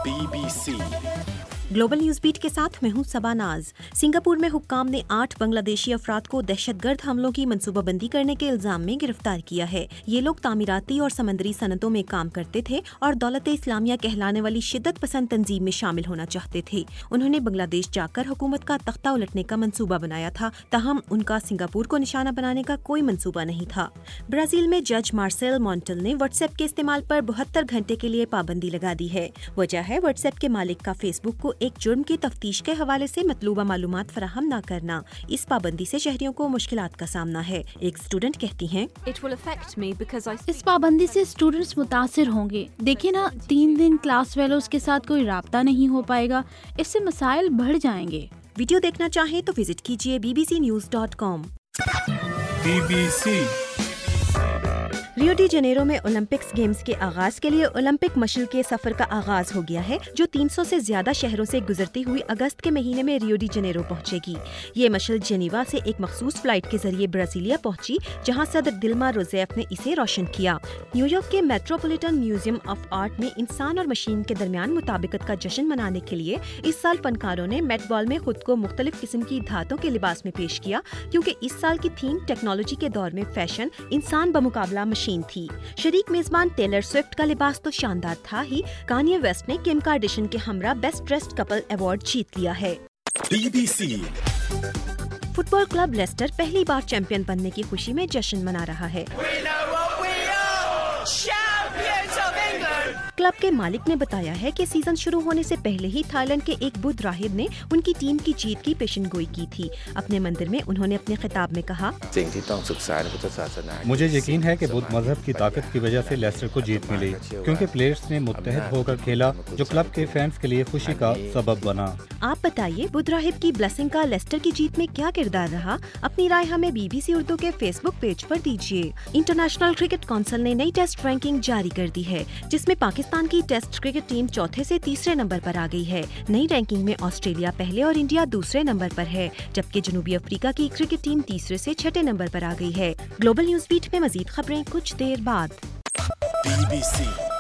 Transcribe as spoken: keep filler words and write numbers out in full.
Be B C global news beat کے ساتھ میں ہوں صبا ناز۔ سنگاپور میں حکام نے آٹھ بنگلہ دیشی افراد کو دہشت گرد حملوں کی منصوبہ بندی کرنے کے الزام میں گرفتار کیا ہے۔ یہ لوگ تعمیراتی اور سمندری صنعتوں میں کام کرتے تھے اور دولت اسلامیہ کہلانے والی شدت پسند تنظیم میں شامل ہونا چاہتے تھے۔ انہوں نے بنگلہ دیش جا کر حکومت کا تختہ الٹنے کا منصوبہ بنایا تھا، تاہم ان کا سنگاپور کو نشانہ بنانے کا کوئی منصوبہ نہیں تھا۔ برازیل میں جج مارسیل مونٹل نے واٹس ایپ کے استعمال پر بہتر گھنٹے کے لیے پابندی لگا دی ہے۔ وجہ ہے واٹس ایپ کے مالک کا فیس بک کو ایک جرم کی تفتیش کے حوالے سے مطلوبہ معلومات فراہم نہ کرنا۔ اس پابندی سے شہریوں کو مشکلات کا سامنا ہے۔ ایک اسٹوڈنٹ کہتی ہیں، اس پابندی سے اسٹوڈنٹس متاثر ہوں گے۔ دیکھیں نا، تین دن کلاس فیلوز کے ساتھ کوئی رابطہ نہیں ہو پائے گا، اس سے مسائل بڑھ جائیں گے۔ ویڈیو دیکھنا چاہیں تو وزٹ کیجیے B B C news dot com. B B C Rio de Janeiro میں اولمپکس گیمز کے آغاز کے لیے اولمپک مشل کے سفر کا آغاز ہو گیا ہے، جو تین سو سے زیادہ شہروں سے گزرتی ہوئی اگست کے مہینے میں ریو ڈی جنیرو پہنچے گی۔ یہ مشل جنیوا سے ایک مخصوص فلائٹ کے ذریعے برازیلیا پہنچی، جہاں صدر دلما روزیف نے اسے روشن کیا۔ نیو یارک کے میٹروپولیٹن میوزیم آف آرٹ میں انسان اور مشین کے درمیان مطابقت کا جشن منانے کے لیے اس سال فنکاروں نے میٹ بال میں خود کو مختلف قسم کی دھاتوں کے لباس میں پیش کیا، کیونکہ اس سال کی تھیم ٹیکنالوجی کے دور میں فیشن انسان بمقابلہ مشین تھی۔ شریک میزبان ٹیلر سوئفٹ کا لباس تو شاندار تھا ہی، کانیے ویسٹ نے کیم کارڈیشن کے ہمراہ بیسٹ ڈریسڈ کپل ایوارڈ جیت لیا ہے۔ B B C football club Leicester پہلی بار چیمپئن بننے کی خوشی میں جشن منا رہا ہے۔ کلب کے مالک نے بتایا ہے کہ سیزن شروع ہونے سے پہلے ہی تھائی لینڈ کے ایک بدھ راہب نے ان کی ٹیم کی جیت کی پیشن گوئی کی تھی۔ اپنے مندر میں انہوں نے اپنے خطاب میں کہا، مجھے یقین ہے کہ بدھ مذہب کی طاقت کی وجہ سے لیسٹر کو جیت ملی، کیونکہ پلیئرز نے متحد ہو کر کھیلا، جو کلب کے فینس کے لیے خوشی کا سبب بنا۔ آپ بتائیے بدھ راہب کی بلیسنگ کا لیسٹر کی جیت میں کیا کردار رہا؟ اپنی رائے ہمیں بی بی سی اردو کے فیس بک پیج پر دیجیے۔ انٹرنیشنل کرکٹ کونسل نے نئی ٹیسٹ رینکنگ جاری کر دی ہے، جس میں پاکستان کی ٹیسٹ کرکٹ ٹیم چوتھے سے تیسرے نمبر پر آ گئی ہے۔ نئی رینکنگ میں آسٹریلیا پہلے اور انڈیا دوسرے نمبر پر ہے، جبکہ جنوبی افریقہ کی کرکٹ ٹیم تیسرے سے چھٹے نمبر پر آ گئی ہے۔ گلوبل نیوز بیٹ میں مزید خبریں کچھ دیر بعد۔ Be B C